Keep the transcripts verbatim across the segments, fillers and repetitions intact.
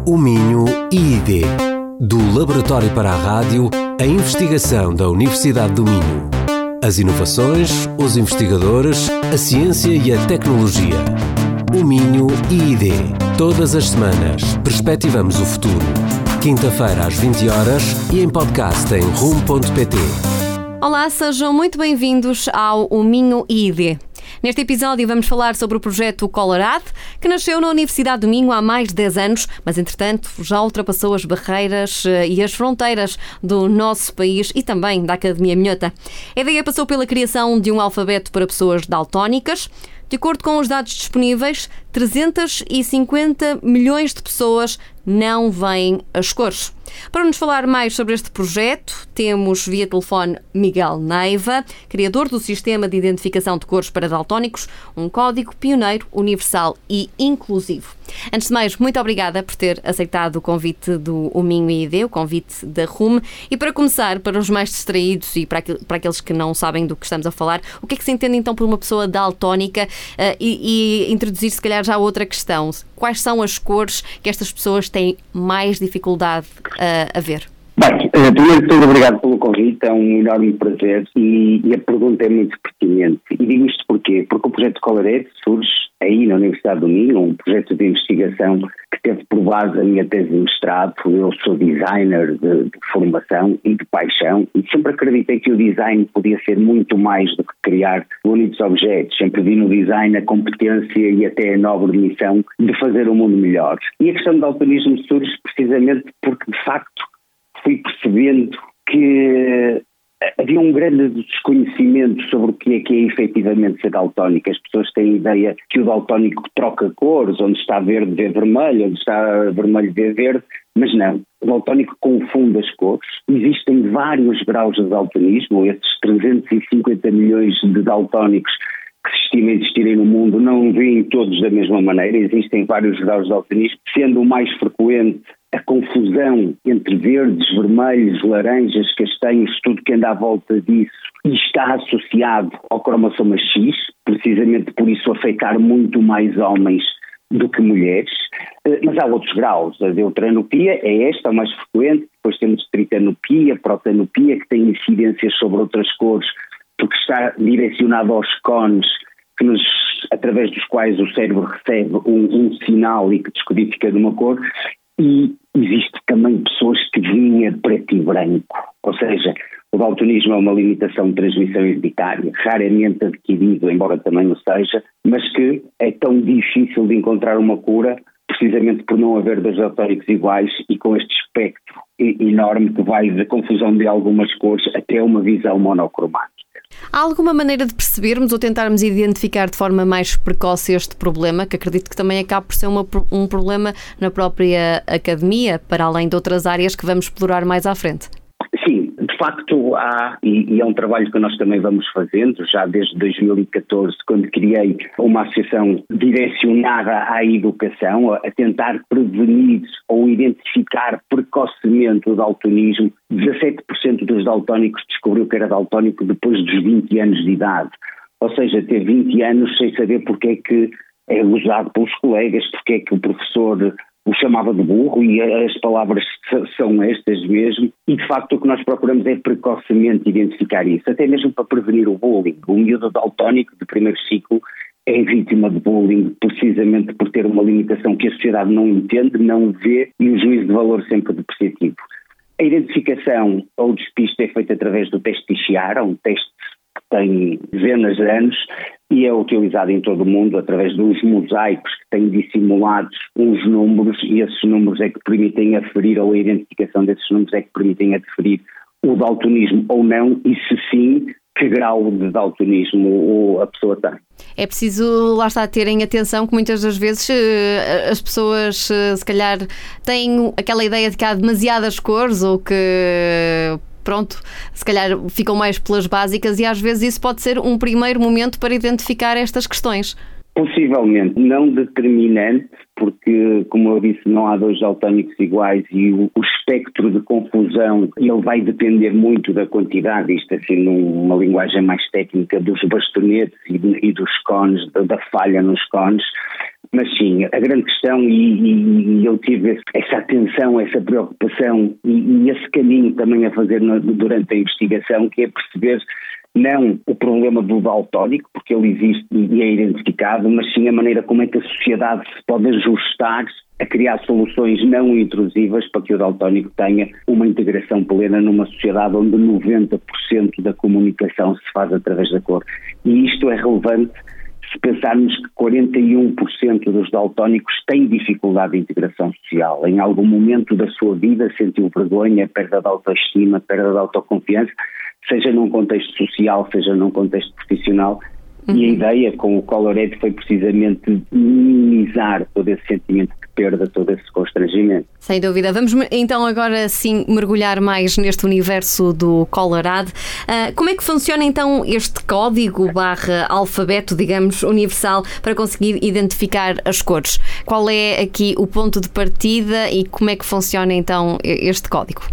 O Minho I I D, do Laboratório para a Rádio, a investigação da Universidade do Minho. As inovações, os investigadores, a ciência e a tecnologia. O Minho I I D. Todas as semanas, perspectivamos o futuro. Quinta-feira às vinte horas e em podcast em rumo ponto pt. Olá, sejam muito bem-vindos ao O Minho I I D. Neste episódio vamos falar sobre o projeto Colorado, que nasceu na Universidade do Minho há mais de dez anos, mas entretanto já ultrapassou as barreiras e as fronteiras do nosso país e também da Academia Minhota. A ideia passou pela criação de um alfabeto para pessoas daltónicas. De acordo com os dados disponíveis, trezentos e cinquenta milhões de pessoas não veem as cores. Para nos falar mais sobre este projeto, temos via telefone Miguel Neiva, criador do Sistema de Identificação de Cores para Daltónicos, um código pioneiro, universal e inclusivo. Antes de mais, muito obrigada por ter aceitado o convite do O Minho I I D, o convite da R U M. E para começar, para os mais distraídos e para, para aqueles que não sabem do que estamos a falar, o que é que se entende então por uma pessoa daltónica uh, e, e introduzir se calhar já outra questão. Quais são as cores que estas pessoas têm mais dificuldade uh, a ver? Bem, primeiro de tudo, obrigado pelo convite, é um enorme prazer e, e a pergunta é muito pertinente. E digo isto porquê? Porque o projeto Colorado surge aí na Universidade do Minho, um projeto de investigação que teve por base a minha tese de mestrado. Eu sou designer de, de formação e de paixão e sempre acreditei que o design podia ser muito mais do que criar bonitos objetos. Sempre vi no design a competência e até a nobre missão de fazer o mundo melhor. E a questão do daltonismo surge precisamente porque, de facto, fui percebendo que havia um grande desconhecimento sobre o que é que é efetivamente ser daltónico. As pessoas têm a ideia que o daltónico troca cores, onde está verde vê vermelho, onde está vermelho vê verde, mas não. O daltónico confunde as cores. Existem vários graus de daltonismo, esses trezentos e cinquenta milhões de daltónicos que se estima existirem no mundo não veem todos da mesma maneira. Existem vários graus de daltonismo, sendo o mais frequente a confusão entre verdes, vermelhos, laranjas, castanhos, tudo que anda à volta disso, e está associado ao cromossoma X, precisamente por isso afetar muito mais homens do que mulheres. Mas há outros graus. A deuteranopia é esta, a mais frequente. Depois temos tritanopia, protanopia, que tem incidências sobre outras cores, porque está direcionado aos cones, que nos, através dos quais o cérebro recebe um, um sinal e que descodifica de uma cor. E existe também pessoas que veem a preto e branco, ou seja, o daltonismo é uma limitação de transmissão hereditária, raramente adquirido, embora também o seja, mas que é tão difícil de encontrar uma cura, precisamente por não haver dois daltónicos iguais e com este espectro enorme que vai da confusão de algumas cores até uma visão monocromática. Há alguma maneira de percebermos ou tentarmos identificar de forma mais precoce este problema, que acredito que também acaba por ser uma, um problema na própria academia, para além de outras áreas que vamos explorar mais à frente? Sim, de facto há, e, e é um trabalho que nós também vamos fazendo, já desde dois mil e catorze, quando criei uma associação direcionada à educação, a tentar prevenir ou identificar precocemente o daltonismo. dezassete por cento dos daltónicos descobriu que era daltónico depois dos vinte anos de idade, ou seja, ter vinte anos sem saber porque é que é usado pelos colegas, porque é que o professor o chamava de burro, e as palavras são estas mesmo, e de facto o que nós procuramos é precocemente identificar isso, até mesmo para prevenir o bullying. O miúdo daltónico de primeiro ciclo é vítima de bullying precisamente por ter uma limitação que a sociedade não entende, não vê, e um juízo de valor sempre depreciativo. A identificação ou despiste é feita através do teste de Chiara, um teste que tem dezenas de anos e é utilizado em todo o mundo através de uns mosaicos que têm dissimulados uns números, e esses números é que permitem aferir, ou a identificação desses números é que permitem aferir o daltonismo ou não, e se sim, que grau de daltonismo a pessoa tem. É preciso, lá está, terem atenção que muitas das vezes as pessoas se calhar têm aquela ideia de que há demasiadas cores ou que, pronto, se calhar ficam mais pelas básicas, e às vezes isso pode ser um primeiro momento para identificar estas questões. Possivelmente, não determinante, porque, como eu disse, não há dois daltónicos iguais e o, o espectro de confusão ele vai depender muito da quantidade, isto assim numa linguagem mais técnica, dos bastonetes e, e dos cones, da, da falha nos cones. Mas sim, a grande questão, e, e eu tive essa atenção, essa preocupação e, e esse caminho também a fazer no, durante a investigação, que é perceber não o problema do daltónico, porque ele existe e é identificado, mas sim a maneira como é que a sociedade se pode ajustar a criar soluções não intrusivas para que o daltónico tenha uma integração plena numa sociedade onde noventa por cento da comunicação se faz através da cor. E isto é relevante se pensarmos que quarenta e um por cento dos daltónicos têm dificuldade de integração social. Em algum momento da sua vida sentiu vergonha, perda de autoestima, perda de autoconfiança, seja num contexto social, seja num contexto profissional. Uhum. E a ideia com o Colored foi precisamente minimizar todo esse sentimento de perda, todo esse constrangimento. Sem dúvida. Vamos então agora sim mergulhar mais neste universo do Colored. Uh, como é que funciona então este código barra alfabeto, digamos, universal para conseguir identificar as cores? Qual é aqui o ponto de partida e como é que funciona então este código?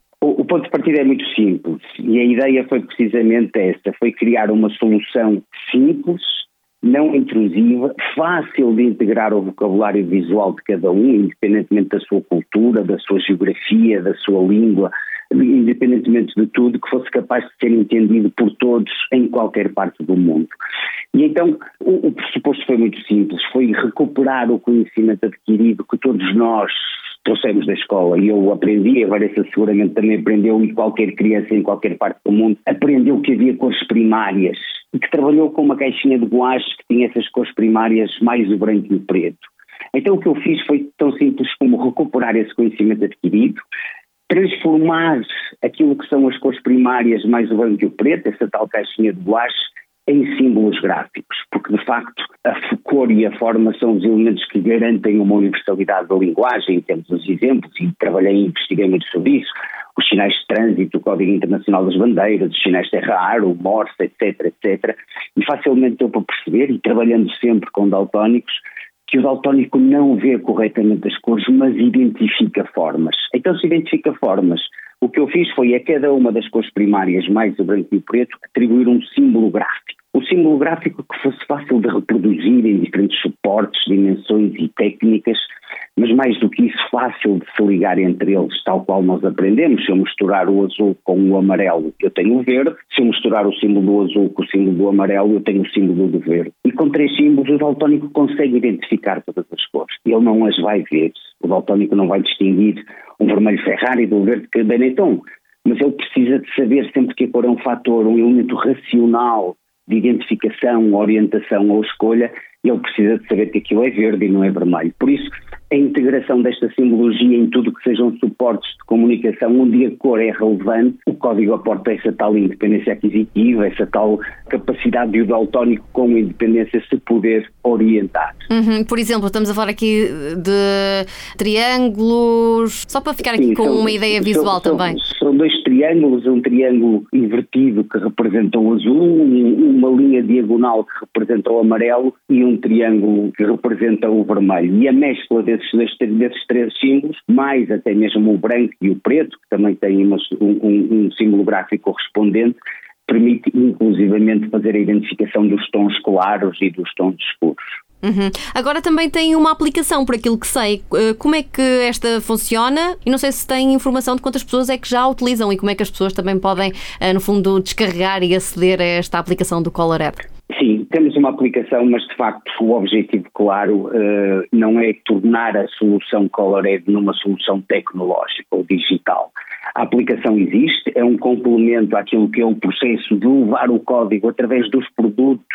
O ponto de partida é muito simples e a ideia foi precisamente esta, foi criar uma solução simples, não intrusiva, fácil de integrar ao vocabulário visual de cada um, independentemente da sua cultura, da sua geografia, da sua língua, independentemente de tudo, que fosse capaz de ser entendido por todos em qualquer parte do mundo. E então o, o pressuposto foi muito simples, foi recuperar o conhecimento adquirido que todos nós trouxemos da escola, e eu aprendi, a Vanessa seguramente também aprendeu, e qualquer criança em qualquer parte do mundo aprendeu que havia cores primárias, e que trabalhou com uma caixinha de guache que tinha essas cores primárias mais o branco e o preto. Então o que eu fiz foi tão simples como recuperar esse conhecimento adquirido, transformar aquilo que são as cores primárias mais o branco e o preto, essa tal caixinha de guache, em símbolos gráficos, porque de facto a cor e a forma são os elementos que garantem uma universalidade da linguagem. Temos os exemplos, e trabalhei e investiguei muito sobre isso, os sinais de trânsito, o Código Internacional das Bandeiras, os sinais de terra ar, o Morse, etc, etcétera. E facilmente deu para perceber, e trabalhando sempre com daltónicos, que o daltónico não vê corretamente as cores, mas identifica formas. Então, se identifica formas, o que eu fiz foi a cada uma das cores primárias, mais o branco e o preto, atribuir um símbolo gráfico. Um símbolo gráfico que fosse fácil de reproduzir em diferentes suportes, dimensões e técnicas, mas mais do que isso, fácil de se ligar entre eles, tal qual nós aprendemos. Se eu misturar o azul com o amarelo, eu tenho o verde. Se eu misturar o símbolo do azul com o símbolo do amarelo, eu tenho o símbolo do verde. E com três símbolos, o daltónico consegue identificar todas as cores. Ele não as vai ver. O daltónico não vai distinguir um vermelho Ferrari do verde Benetton, mas ele precisa de saber sempre que a cor é um fator, um elemento racional de identificação, orientação ou escolha, ele precisa de saber que aquilo é verde e não é vermelho. Por isso, a integração desta simbologia em tudo que sejam suportes de comunicação, onde a cor é relevante, o código aporta essa tal independência aquisitiva, essa tal capacidade de o daltónico com independência se poder orientar. Uhum. Por exemplo, estamos a falar aqui de triângulos, só para ficar aqui Sim, com são, uma ideia visual são, também. São dois triângulos, um triângulo invertido que representa o azul, uma linha diagonal que representa o amarelo e um triângulo que representa o vermelho. E a mescla desses, desses, desses três símbolos, mais até mesmo o branco e o preto, que também têm uma, um, um símbolo gráfico correspondente, permite inclusivamente fazer a identificação dos tons claros e dos tons escuros. Uhum. Agora também tem uma aplicação, por aquilo que sei. Como é que esta funciona? E não sei se tem informação de quantas pessoas é que já a utilizam e como é que as pessoas também podem, no fundo, descarregar e aceder a esta aplicação do Colored. Sim, temos uma aplicação, mas de facto o objetivo, claro, não é tornar a solução Colored numa solução tecnológica ou digital. A aplicação existe, é um complemento àquilo que é o processo de levar o código através dos produtos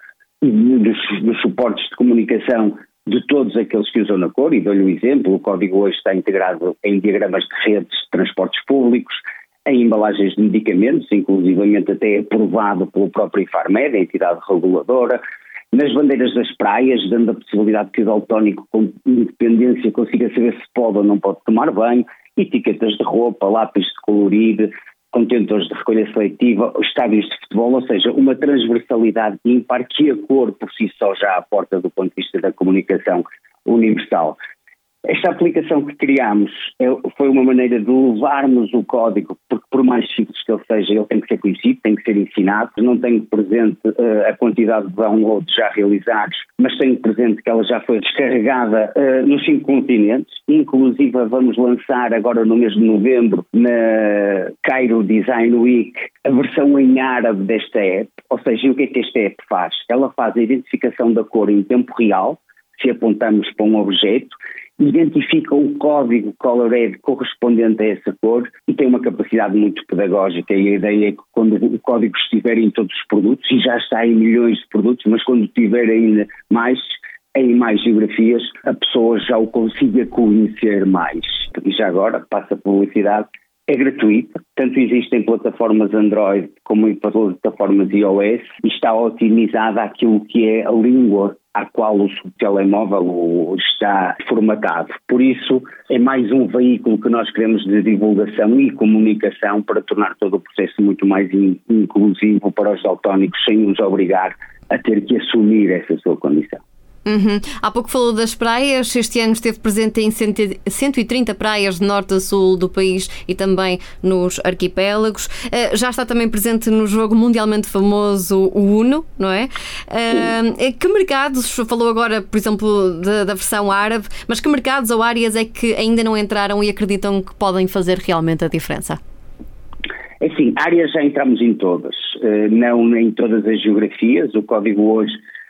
e dos, dos suportes de comunicação de todos aqueles que usam na cor, e dou-lhe um exemplo, o código hoje está integrado em diagramas de redes de transportes públicos, em embalagens de medicamentos, inclusivamente até aprovado pelo próprio IFARMED, a entidade reguladora, nas bandeiras das praias, dando a possibilidade que o daltónico com independência consiga saber se pode ou não pode tomar banho, etiquetas de roupa, lápis de colorir, contentores de recolha seletiva, estádios de futebol, ou seja, uma transversalidade ímpar que a cor por si só já aporta do ponto de vista da comunicação universal. Esta aplicação que criámos é, foi uma maneira de levarmos o código, porque por mais simples que ele seja, ele tem que ser conhecido, tem que ser ensinado. Não tenho presente uh, a quantidade de downloads já realizados, mas tenho presente que ela já foi descarregada uh, nos cinco continentes. Inclusive vamos lançar agora no mês de novembro, na Cairo Design Week, a versão em árabe desta app. Ou seja, o que é que esta app faz? Ela faz a identificação da cor em tempo real, se apontamos para um objeto, identifica o código Colored correspondente a essa cor e tem uma capacidade muito pedagógica, e a ideia é que quando o código estiver em todos os produtos, e já está em milhões de produtos, mas quando tiver ainda mais, em mais geografias, a pessoa já o consiga conhecer mais. E já agora, passa a publicidade, é gratuita, tanto existem plataformas Android como em plataformas iOS, e está otimizada àquilo que é a língua à qual o telemóvel está formatado. Por isso, é mais um veículo que nós queremos de divulgação e comunicação para tornar todo o processo muito mais inclusivo para os daltónicos, sem os obrigar a ter que assumir essa sua condição. Uhum. Há pouco falou das praias. Este ano esteve presente em cento e trinta praias de norte a sul do país e também nos arquipélagos. Uh, já está também presente no jogo mundialmente famoso, o Uno, não é? Uh, que mercados, falou agora, por exemplo, da, da versão árabe, mas que mercados ou áreas é que ainda não entraram e acreditam que podem fazer realmente a diferença? É assim, áreas já entramos em todas, uh, não em todas as geografias. O código hoje,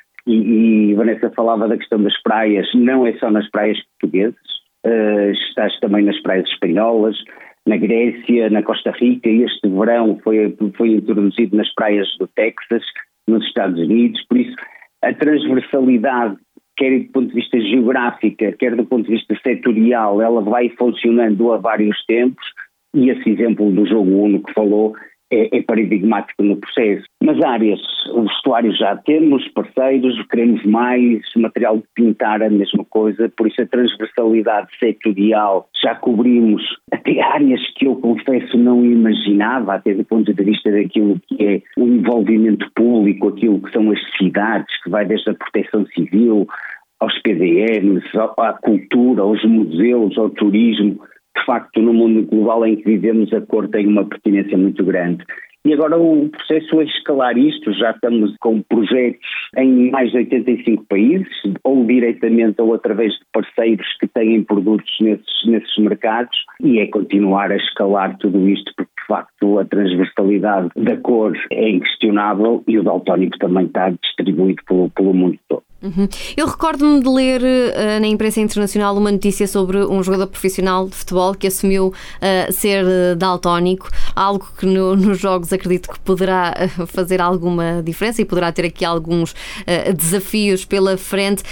E, e Vanessa falava da questão das praias, não é só nas praias portuguesas, uh, estás também nas praias espanholas, na Grécia, na Costa Rica. Este verão foi, foi introduzido nas praias do Texas, nos Estados Unidos. Por isso, a transversalidade, quer do ponto de vista geográfico, quer do ponto de vista setorial, ela vai funcionando a vários tempos, e esse exemplo do jogo Uno que falou É, é paradigmático no processo. Nas áreas, o vestuário já temos, parceiros, queremos mais, material de pintar a mesma coisa, por isso a transversalidade setorial já cobrimos até áreas que eu confesso não imaginava, até do ponto de vista daquilo que é o envolvimento público, aquilo que são as cidades, que vai desde a proteção civil, aos P D Ms, à cultura, aos museus, ao turismo. De facto, no mundo global em que vivemos, a cor tem uma pertinência muito grande. E agora o processo é escalar isto. Já estamos com projetos em mais de oitenta e cinco países, ou diretamente ou através de parceiros que têm produtos nesses, nesses mercados, e é continuar a escalar tudo isto, porque de facto a transversalidade da cor é inquestionável e o daltónico também está distribuído pelo, pelo mundo todo. Uhum. Eu recordo-me de ler uh, na imprensa internacional uma notícia sobre um jogador profissional de futebol que assumiu uh, ser uh, daltónico, algo que no, nos jogos acredito que poderá uh, fazer alguma diferença e poderá ter aqui alguns uh, desafios pela frente.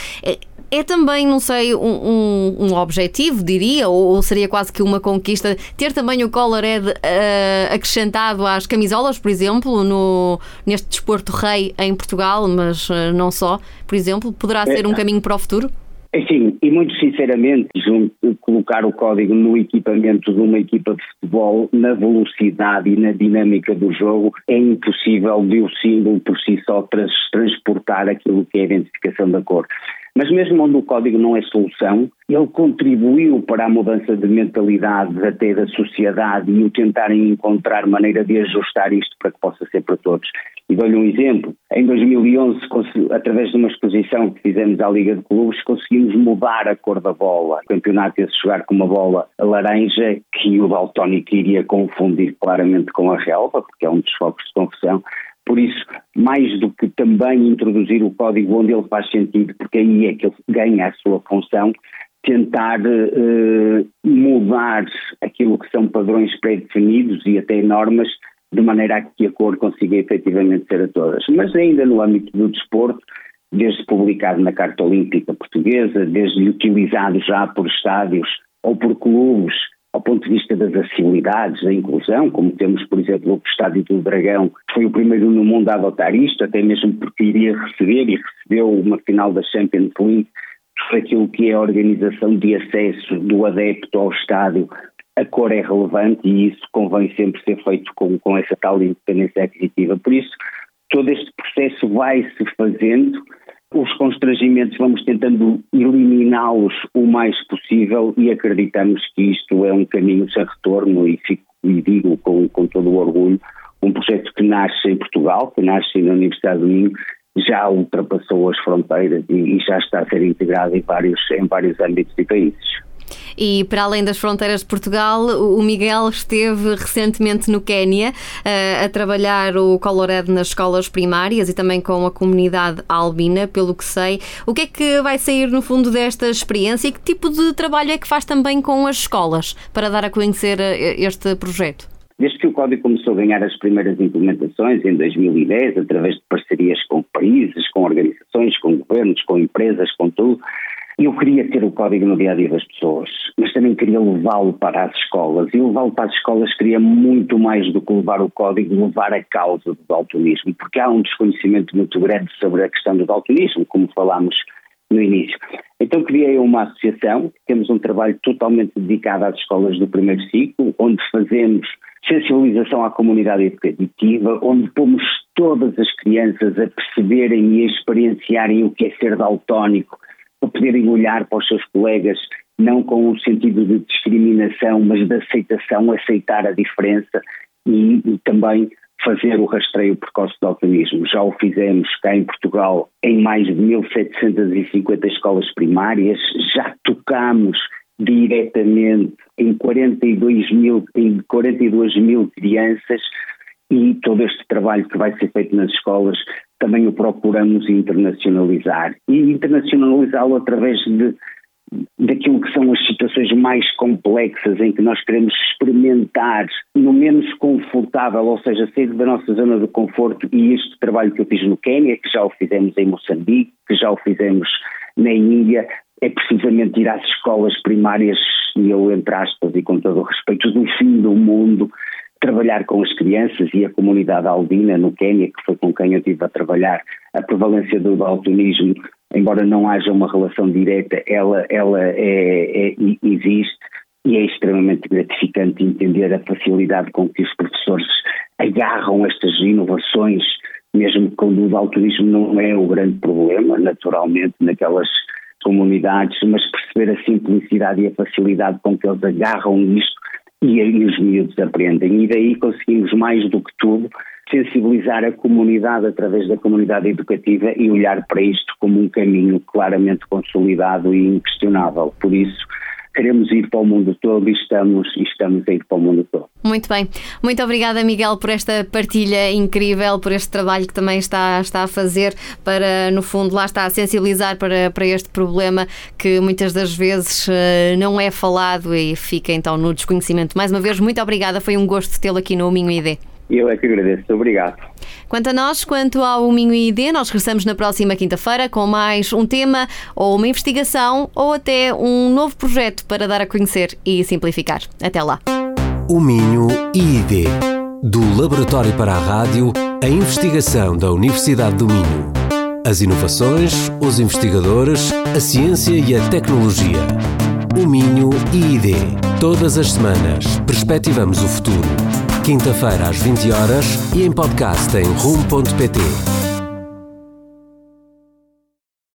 É também, não sei, um, um, um objetivo, diria, ou, ou seria quase que uma conquista, ter também o Colored uh, acrescentado às camisolas, por exemplo, no, neste desporto rei em Portugal, mas uh, não só, por exemplo, poderá ser um caminho para o futuro? Sim, e muito sinceramente, junto, colocar o código no equipamento de uma equipa de futebol, na velocidade e na dinâmica do jogo, é impossível de o símbolo por si só trans, transportar aquilo que é a identificação da cor. Mas mesmo onde o código não é solução, ele contribuiu para a mudança de mentalidade até da sociedade e o tentarem encontrar maneira de ajustar isto para que possa ser para todos. E dou-lhe um exemplo. Em dois mil e onze, através de uma exposição que fizemos à Liga de Clubes, conseguimos mudar a cor da bola. O campeonato ia-se jogar com uma bola laranja que o daltónico iria confundir claramente com a relva, porque é um dos focos de confusão. Por isso, mais do que também introduzir o código onde ele faz sentido, porque aí é que ele ganha a sua função, tentar uh, mudar aquilo que são padrões pré-definidos e até normas, de maneira a que a cor consiga efetivamente ser a todas. Mas ainda no âmbito do desporto, desde publicado na Carta Olímpica Portuguesa, desde utilizado já por estádios ou por clubes, ao ponto de vista das acessibilidades, da inclusão, como temos, por exemplo, o Estádio do Dragão, que foi o primeiro no mundo a adotar isto, até mesmo porque iria receber e recebeu uma final da Champions League, por aquilo que é a organização de acesso do adepto ao estádio. A cor é relevante e isso convém sempre ser feito com, com essa tal independência aquisitiva. Por isso, todo este processo vai-se fazendo Os constrangimentos vamos tentando eliminá-los o mais possível e acreditamos que isto é um caminho sem retorno e, fico, e digo com, com todo o orgulho, um projeto que nasce em Portugal, que nasce na Universidade do Minho, já ultrapassou as fronteiras e, e já está a ser integrado em vários, em vários âmbitos e países. E para além das fronteiras de Portugal, o Miguel esteve recentemente no Quénia a trabalhar o Colored nas escolas primárias e também com a comunidade albina, pelo que sei. O que é que vai sair no fundo desta experiência e que tipo de trabalho é que faz também com as escolas para dar a conhecer este projeto? Desde que o Código começou a ganhar as primeiras implementações em dois mil e dez, através de parcerias com países, com organizações, com governos, com empresas, com tudo, eu queria ter o Código no dia-a-dia das pessoas, mas também queria levá-lo para as escolas. E levá-lo para as escolas queria muito mais do que levar o Código, levar a causa do daltonismo, porque há um desconhecimento muito grande sobre a questão do daltonismo, como falámos no início. Então criei uma associação, temos um trabalho totalmente dedicado às escolas do primeiro ciclo, onde fazemos sensibilização à comunidade educativa, onde pomos todas as crianças a perceberem e a experienciarem o que é ser daltónico, para poderem olhar para os seus colegas, não com o sentido de discriminação, mas de aceitação, aceitar a diferença e, e também fazer o rastreio precoce do daltonismo. Já o fizemos cá em Portugal em mais de mil setecentas e cinquenta escolas primárias, já tocamos diretamente em quarenta e dois mil, em quarenta e duas mil crianças e todo este trabalho que vai ser feito nas escolas também o procuramos internacionalizar e internacionalizá-lo através de, daquilo que são as situações mais complexas em que nós queremos experimentar no menos confortável, ou seja, sair da nossa zona de conforto. E este trabalho que eu fiz no Quénia, que já o fizemos em Moçambique, que já o fizemos na Índia, é precisamente ir às escolas primárias, e eu entre aspas e com todo o respeito, do fim do mundo, trabalhar com as crianças e a comunidade albina no Quénia, que foi com quem eu estive a trabalhar. A prevalência do daltonismo, embora não haja uma relação direta, ela, ela é, é, existe e é extremamente gratificante entender a facilidade com que os professores agarram estas inovações, mesmo quando o daltonismo não é o grande problema, naturalmente, naquelas comunidades, mas perceber a simplicidade e a facilidade com que eles agarram isto e aí os miúdos aprendem. E daí conseguimos, mais do que tudo, sensibilizar a comunidade através da comunidade educativa e olhar para isto como um caminho claramente consolidado e inquestionável. Por isso, queremos ir para o mundo todo e estamos, e estamos a ir para o mundo todo. Muito bem. Muito obrigada, Miguel, por esta partilha incrível, por este trabalho que também está, está a fazer para, no fundo, lá está a sensibilizar para, para este problema que muitas das vezes uh, não é falado e fica então no desconhecimento. Mais uma vez, muito obrigada. Foi um gosto tê-lo aqui no Minho I D. Eu é que agradeço. Obrigado. Quanto a nós, quanto ao Minho I D, nós regressamos na próxima quinta-feira com mais um tema ou uma investigação ou até um novo projeto para dar a conhecer e simplificar. Até lá. O Minho I D, do Laboratório para a Rádio, a investigação da Universidade do Minho. As inovações, os investigadores, a ciência e a tecnologia. O Minho I D. Todas as semanas, perspectivamos o futuro. Quinta-feira às vinte horas e em podcast em rumo ponto pt.